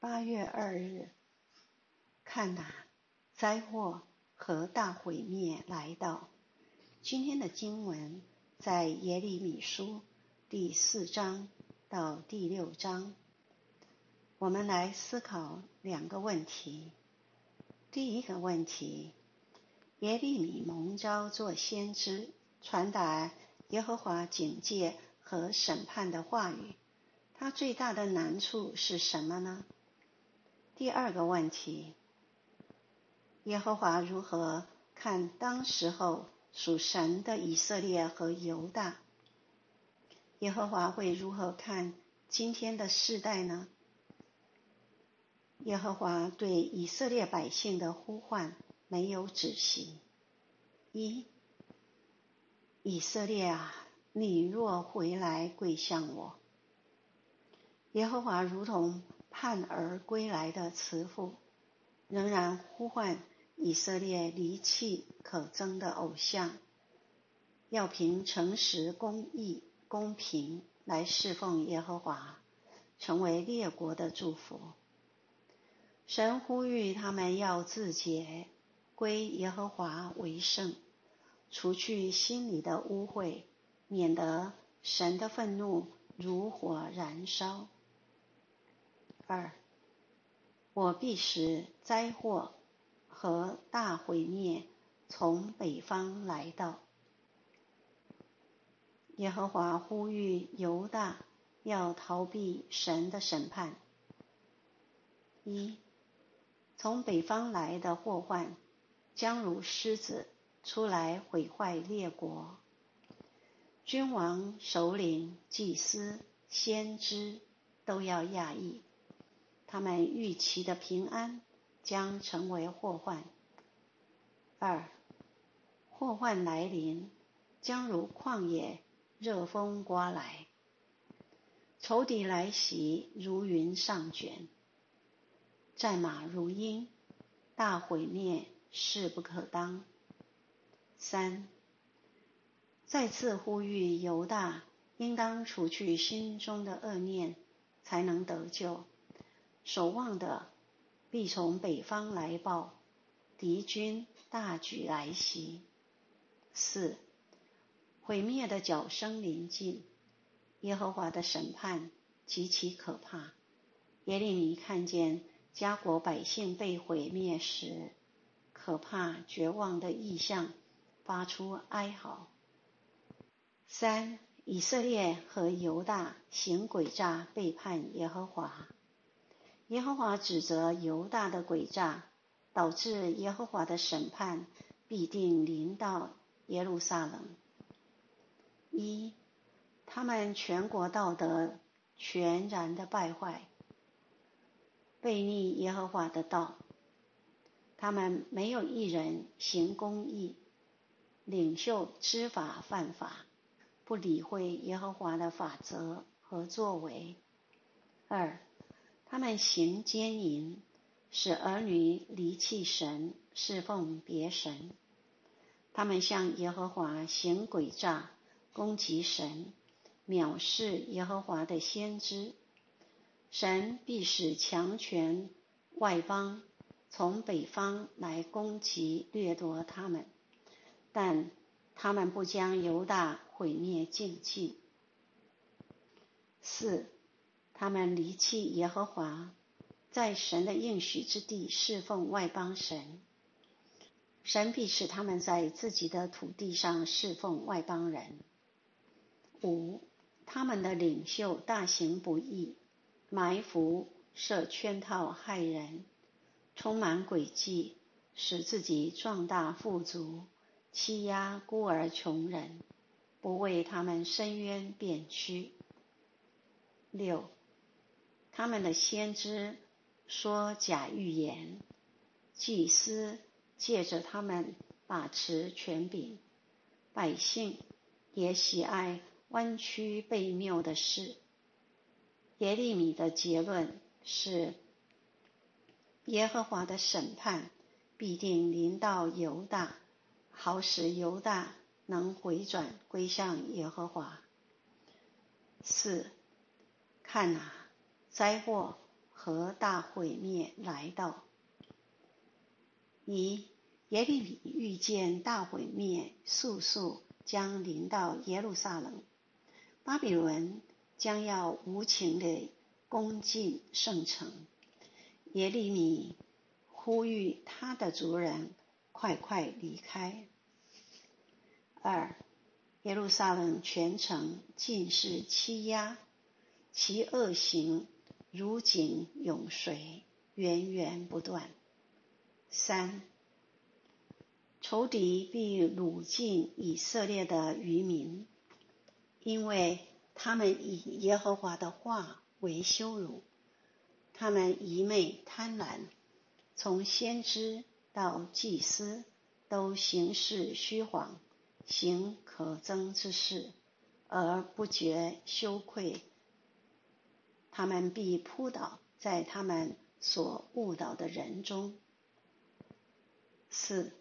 8月2日，看哪，灾祸和大毁灭来到。今天的经文在耶利米书第4章到第6章。我们来思考2个问题。第一个问题，耶利米蒙召做先知，传达耶和华警戒和审判的话语，他最大的难处是什么呢？第二个问题，耶和华如何看当时候属神的以色列和犹大？耶和华会如何看今天的世代呢？耶和华对以色列百姓的呼唤没有止息。1. 以色列啊，你若回来归向我。耶和华如同盼儿归来的慈父，仍然呼唤以色列离弃可憎的偶像，要凭诚实、公义、公平来侍奉耶和华，成为列国的祝福。神呼吁他们要自洁，归耶和华为圣，除去心里的污秽，免得神的愤怒如火燃烧。2. 我必使灾祸和大毁灭从北方来到。耶和华呼吁犹大要逃避神的审判。1. 从北方来的祸患将如狮子出来毁坏列国，君王、首领、祭司、先知都要讶异，他们预期的平安将成为祸患。2. 祸患来临，将如旷野热风刮来，仇敌来袭，如云上卷，战马如鹰，大毁灭势不可当。3. 再次呼吁犹大应当除去心中的恶念，才能得救。守望的必从北方来报，敌军大举来袭。4. 毁灭的角声临近，耶和华的审判极其可怕。耶利米看见家国百姓被毁灭时，可怕绝望的异象，发出哀嚎。3. 以色列和犹大行诡诈，背叛耶和华。耶和华指责犹大的诡诈，导致耶和华的审判必定临到耶路撒冷。1. 他们全国道德全然的败坏，悖逆耶和华的道。他们没有一人行公义，领袖知法犯法，不理会耶和华的法则和作为。2. 他们行奸淫，使儿女离弃神，侍奉别神。他们向耶和华行诡诈，攻击神，藐视耶和华的先知。神必使强权外邦从北方来攻击掠夺他们，但他们不将犹大毁灭尽尽。4. 他们离弃耶和华，在神的应许之地侍奉外邦神，神必使他们在自己的土地上侍奉外邦人。5. 他们的领袖大行不义，埋伏设圈套害人，充满诡计，使自己壮大富足，欺压孤儿穷人，不为他们伸冤辩屈。6. 他们的先知说假预言，祭司借着他们把持权柄，百姓也喜爱弯曲悖谬的事。耶利米的结论是，耶和华的审判必定临到犹大，好使犹大能回转归向耶和华。4. 看哪，灾祸和大毁灭来到。一、耶利米预见大毁灭速速将临到耶路撒冷，巴比伦将要无情地攻进圣城。耶利米呼吁他的族人快快离开。二、耶路撒冷全城尽是欺压，其恶行如井涌水，源源不断。三、仇敌必掳尽以色列的余民，因为他们以耶和华的话为羞辱，他们愚昧贪婪，从先知到祭司都行事虚谎，行可憎之事，而不觉羞愧。他们必扑倒在他们所误导的人中。四、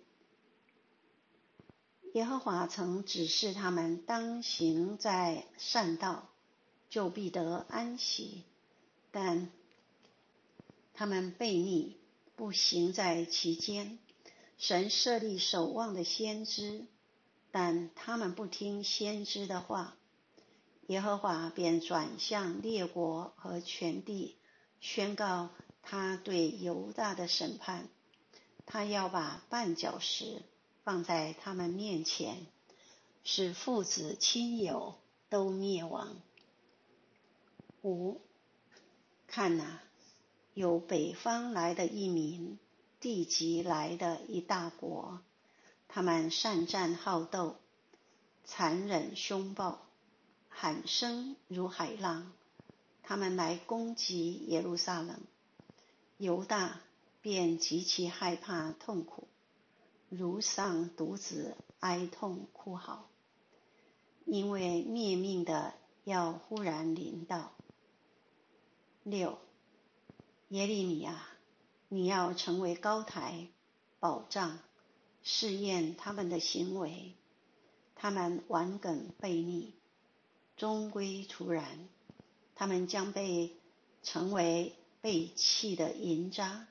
耶和华曾指示他们当行在善道，就必得安息，但他们悖逆，不行在其间。神设立守望的先知，但他们不听先知的话，耶和华便转向列国和全地，宣告他对犹大的审判。他要把绊脚石放在他们面前，使父子亲友都灭亡。五、看哪，有北方来的一民，地极来的一大国，他们善战好斗，残忍凶暴，喊声如海浪，他们来攻击耶路撒冷。犹大便极其害怕痛苦，如丧独子，哀痛哭嚎，因为灭命的要忽然临到。六、耶利米啊，你要成为高台保障，试验他们的行为，他们顽梗悖逆，终归徒然，他们将被成为被弃的银渣。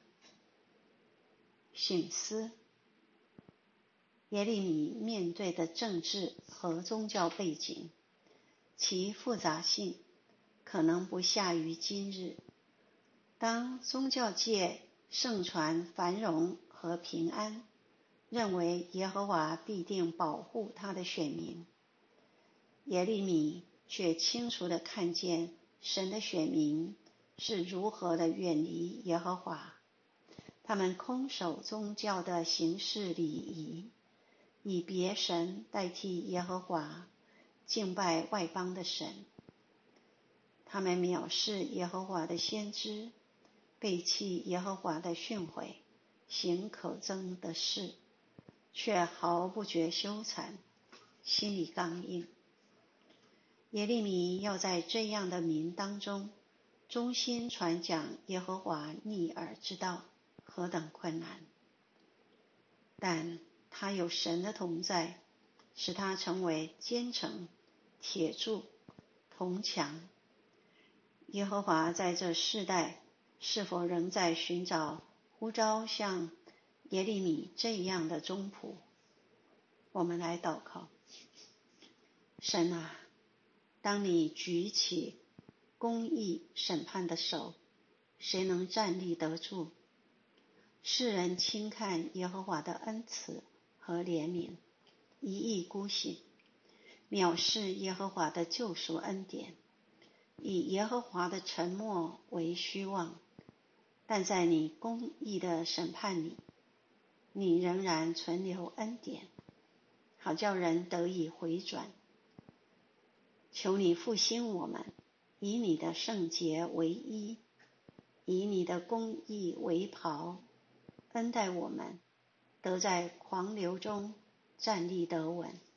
醒思：耶利米面对的政治和宗教背景，其复杂性可能不下于今日。当宗教界盛传繁荣和平安，认为耶和华必定保护他的选民，耶利米却清楚地看见神的选民是如何的远离耶和华。他们空守宗教的形式礼仪，以别神代替耶和华，敬拜外邦的神。他们藐视耶和华的先知，背弃耶和华的训诲，行可憎的事，却毫不觉羞惭，心里刚硬。耶利米要在这样的民当中，忠心传讲耶和华逆耳之道，何等困难！但他有神的同在，使他成为坚城、铁柱、铜墙。耶和华在这世代是否仍在寻找呼召像耶利米这样的忠仆？我们来祷告。神啊，当你举起公义审判的手，谁能站立得住？世人轻看耶和华的恩慈和怜悯，一意孤行，藐视耶和华的救赎恩典，以耶和华的沉默为虚妄。但在你公义的审判里，你仍然存留恩典，好叫人得以回转。求你复兴我们，以你的圣洁为衣，以你的公义为袍，恩待我们，得在狂流中站立得稳。